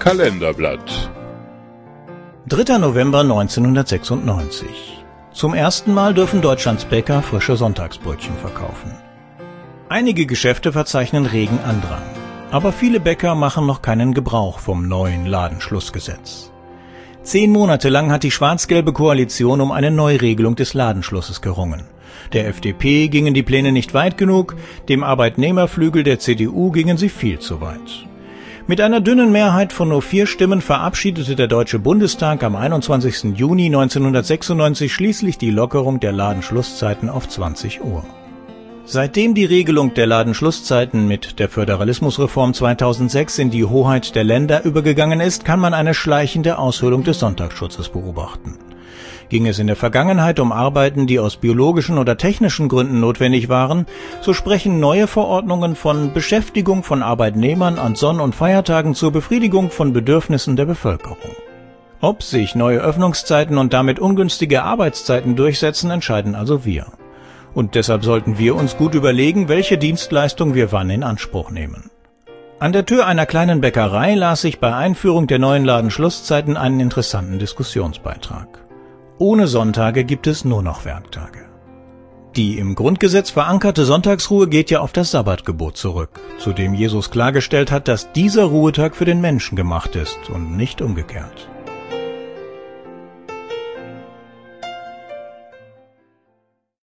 Kalenderblatt. 3. November 1996. Zum ersten Mal dürfen Deutschlands Bäcker frische Sonntagsbrötchen verkaufen. Einige Geschäfte verzeichnen regen Andrang, aber viele Bäcker machen noch keinen Gebrauch vom neuen Ladenschlussgesetz. 10 Monate lang hat die schwarz-gelbe Koalition um eine Neuregelung des Ladenschlusses gerungen. Der FDP gingen die Pläne nicht weit genug, dem Arbeitnehmerflügel der CDU gingen sie viel zu weit. Mit einer dünnen Mehrheit von nur 4 Stimmen verabschiedete der Deutsche Bundestag am 21. Juni 1996 schließlich die Lockerung der Ladenschlusszeiten auf 20 Uhr. Seitdem die Regelung der Ladenschlusszeiten mit der Föderalismusreform 2006 in die Hoheit der Länder übergegangen ist, kann man eine schleichende Aushöhlung des Sonntagsschutzes beobachten. Ging es in der Vergangenheit um Arbeiten, die aus biologischen oder technischen Gründen notwendig waren, so sprechen neue Verordnungen von Beschäftigung von Arbeitnehmern an Sonn- und Feiertagen zur Befriedigung von Bedürfnissen der Bevölkerung. Ob sich neue Öffnungszeiten und damit ungünstige Arbeitszeiten durchsetzen, entscheiden also wir. Und deshalb sollten wir uns gut überlegen, welche Dienstleistung wir wann in Anspruch nehmen. An der Tür einer kleinen Bäckerei las ich bei Einführung der neuen Ladenschlusszeiten einen interessanten Diskussionsbeitrag. Ohne Sonntage gibt es nur noch Werktage. Die im Grundgesetz verankerte Sonntagsruhe geht ja auf das Sabbatgebot zurück, zu dem Jesus klargestellt hat, dass dieser Ruhetag für den Menschen gemacht ist und nicht umgekehrt.